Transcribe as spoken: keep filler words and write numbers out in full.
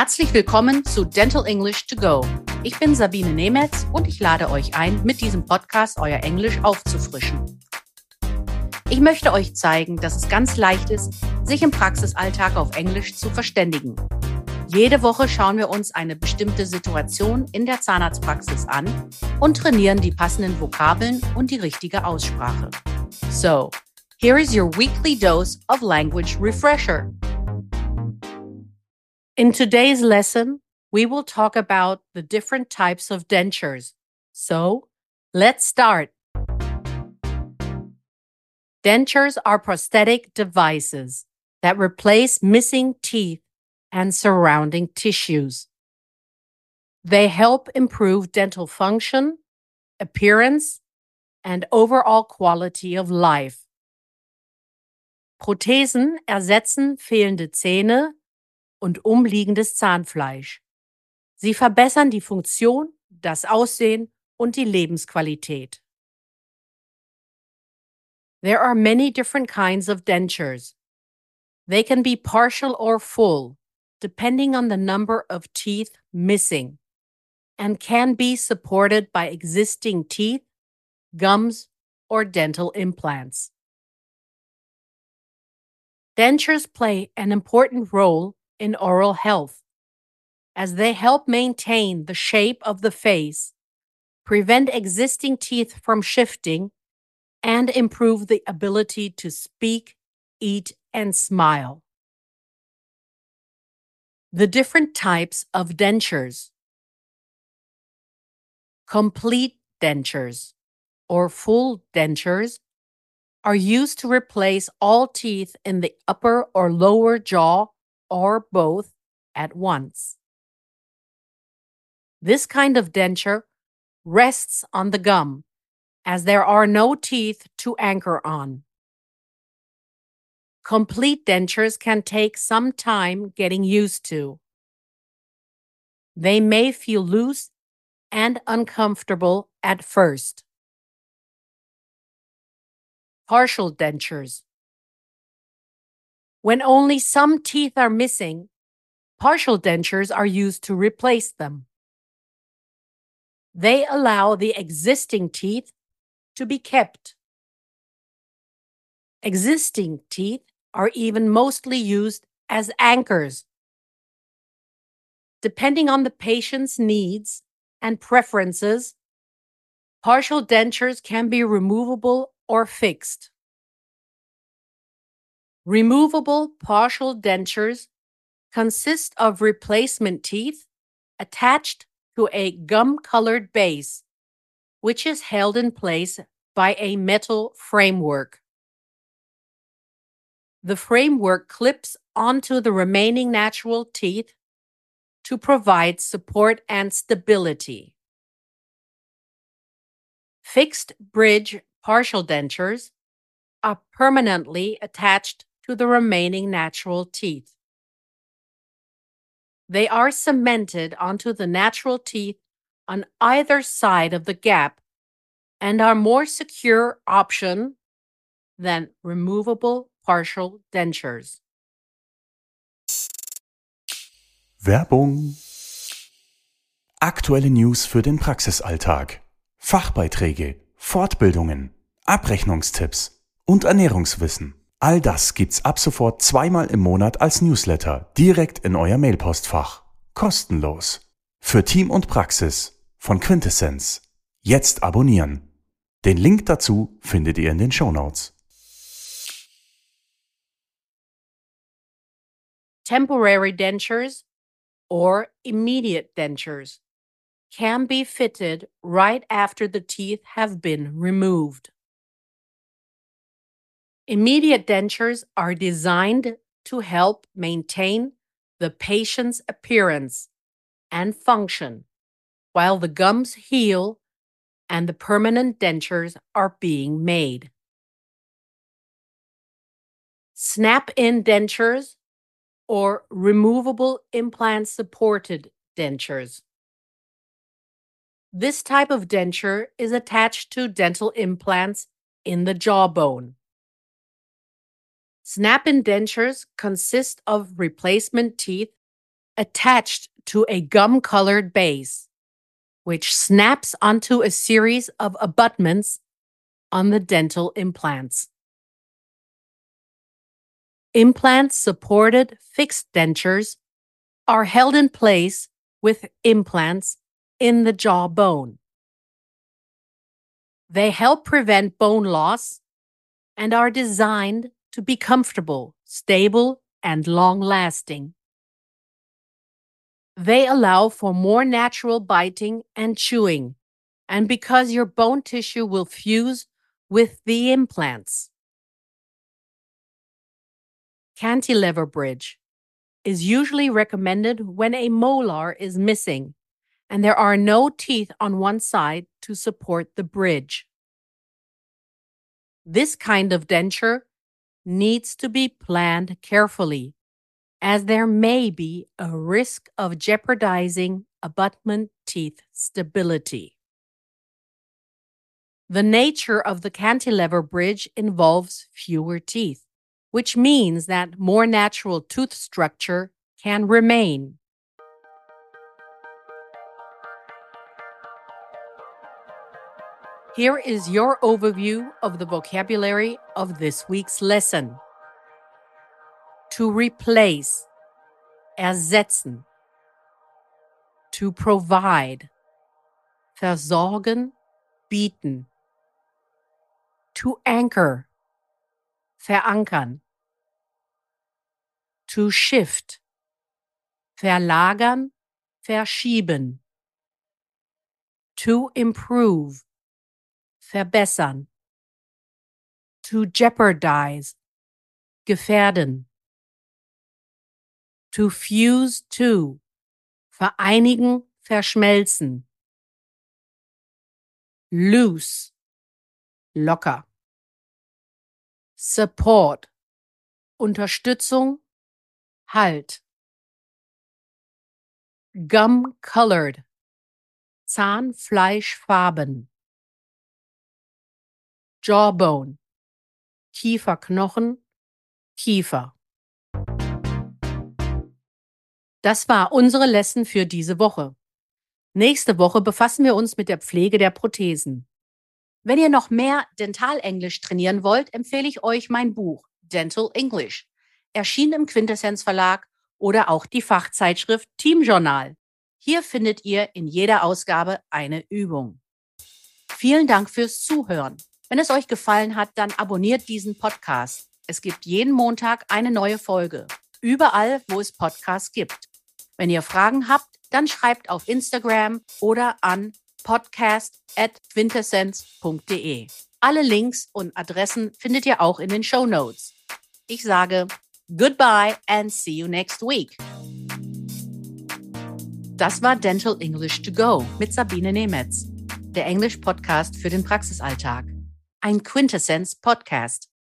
Herzlich willkommen zu Dental English to Go. Ich bin Sabine Nemetz und ich lade euch ein, mit diesem Podcast euer Englisch aufzufrischen. Ich möchte euch zeigen, dass es ganz leicht ist, sich im Praxisalltag auf Englisch zu verständigen. Jede Woche schauen wir uns eine bestimmte Situation in der Zahnarztpraxis an und trainieren die passenden Vokabeln und die richtige Aussprache. So, here is your weekly dose of language refresher. In today's lesson, we will talk about the different types of dentures. So, let's start. Dentures are prosthetic devices that replace missing teeth and surrounding tissues. They help improve dental function, appearance, and overall quality of life. Prothesen ersetzen fehlende Zähne und umliegendes Zahnfleisch. Sie verbessern die Funktion, das Aussehen und die Lebensqualität. There are many different kinds of dentures. They can be partial or full, depending on the number of teeth missing, and can be supported by existing teeth, gums, or dental implants. Dentures play an important role in oral health, as they help maintain the shape of the face, prevent existing teeth from shifting, and improve the ability to speak, eat, and smile. The different types of dentures. Complete dentures, or full dentures, are used to replace all teeth in the upper or lower jaw or both at once. This kind of denture rests on the gum, as there are no teeth to anchor on. Complete dentures can take some time getting used to. They may feel loose and uncomfortable at first. Partial dentures. When only some teeth are missing, partial dentures are used to replace them. They allow the existing teeth to be kept. Existing teeth are even mostly used as anchors. Depending on the patient's needs and preferences, partial dentures can be removable or fixed. Removable partial dentures consist of replacement teeth attached to a gum-colored base, which is held in place by a metal framework. The framework clips onto the remaining natural teeth to provide support and stability. Fixed bridge partial dentures are permanently attached to the remaining natural teeth. They are cemented onto the natural teeth on either side of the gap and are more secure option than removable partial dentures. Werbung. Aktuelle News für den Praxisalltag. Fachbeiträge, Fortbildungen, Abrechnungstipps und Ernährungswissen. All das gibt's ab sofort zweimal im Monat als Newsletter direkt in euer Mailpostfach. Kostenlos. Für Team und Praxis von Quintessenz. Jetzt abonnieren. Den Link dazu findet ihr in den Shownotes. Temporary dentures or immediate dentures can be fitted right after the teeth have been removed. Immediate dentures are designed to help maintain the patient's appearance and function while the gums heal and the permanent dentures are being made. Snap-in dentures or removable implant-supported dentures. This type of denture is attached to dental implants in the jawbone. Snap-in dentures consist of replacement teeth attached to a gum-colored base, which snaps onto a series of abutments on the dental implants. Implant-supported fixed dentures are held in place with implants in the jawbone. They help prevent bone loss and are designed to be comfortable, stable, and long-lasting. They allow for more natural biting and chewing, and because your bone tissue will fuse with the implants. Cantilever bridge is usually recommended when a molar is missing and there are no teeth on one side to support the bridge. This kind of denture needs to be planned carefully, as there may be a risk of jeopardizing abutment teeth stability. The nature of the cantilever bridge involves fewer teeth, which means that more natural tooth structure can remain. Here is your overview of the vocabulary of this week's lesson. To replace, ersetzen. To provide, versorgen, bieten. To anchor, verankern. To shift, verlagern, verschieben. To improve, verbessern. To jeopardize, gefährden. To fuse to, vereinigen, verschmelzen. Loose, locker. Support, Unterstützung, Halt. Gum-colored, Zahnfleischfarben. Jawbone, Kieferknochen, Kiefer. Das war unsere Lesson für diese Woche. Nächste Woche befassen wir uns mit der Pflege der Prothesen. Wenn ihr noch mehr Dentalenglisch trainieren wollt, empfehle ich euch mein Buch Dental English, erschienen im Quintessenz Verlag, oder auch die Fachzeitschrift Team Journal. Hier findet ihr in jeder Ausgabe eine Übung. Vielen Dank fürs Zuhören. Wenn es euch gefallen hat, dann abonniert diesen Podcast. Es gibt jeden Montag eine neue Folge, überall, wo es Podcasts gibt. Wenn ihr Fragen habt, dann schreibt auf Instagram oder an podcast at quintessenz punkt de. Alle Links und Adressen findet ihr auch in den Shownotes. Ich sage goodbye and see you next week. Das war Dental English to Go mit Sabine Nemetz, der Englisch-Podcast für den Praxisalltag. Ein Quintessenz-Podcast.